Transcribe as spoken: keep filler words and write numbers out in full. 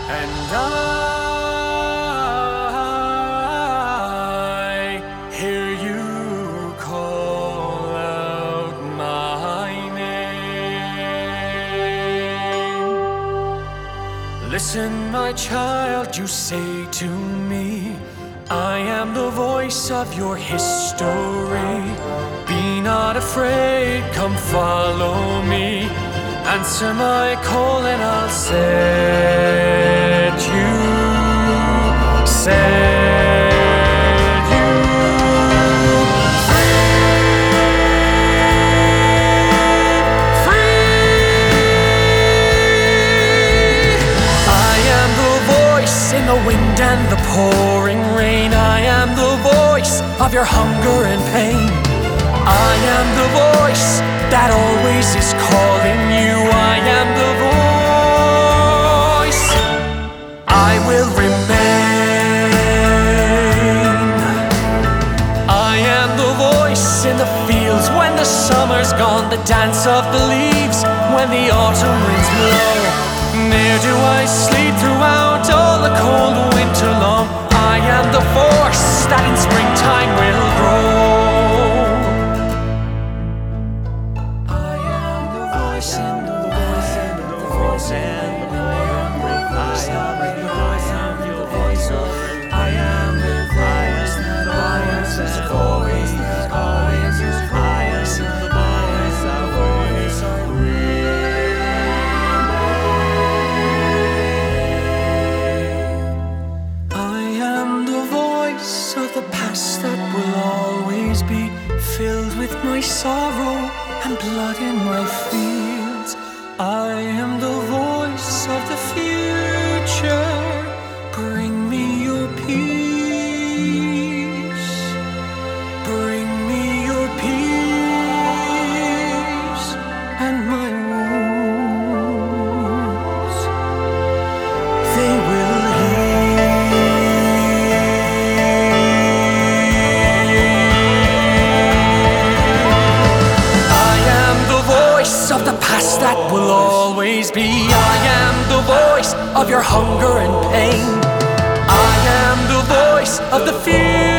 And I hear you call out my name. Listen, my child, you say to me, I am the voice of your history. Be not afraid, come follow me. Answer my call and I'll set you, set you free, free. I am the voice in the wind and the pouring rain. I am the voice of your hunger and pain. I am the voice that always is calling you. I am the voice. I will remain. I am the voice in the fields when the summer's gone, the dance of the leaves when the autumn winds blow. Ne'er do I sleep throughout all the cold winter long. I am the force that in springtime will grow. That will always be filled with my sorrow and blood in my fields. I am the voice of the future. Bring me your peace. Bring me your peace and my wounds, they will of the past that will always be. I am the voice of your hunger and pain. I am the voice of the fear.